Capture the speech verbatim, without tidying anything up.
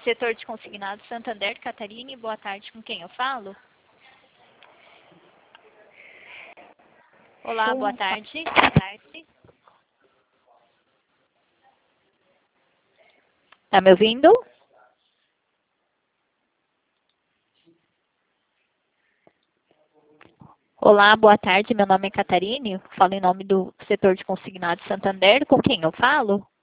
Setor de consignado Santander, Catarine, boa tarde, com quem eu falo? Olá, boa tarde. Boa tarde. Tá me ouvindo? Olá, boa tarde. Meu nome é Catarine. Falo em nome do setor de consignado Santander. Com quem eu falo?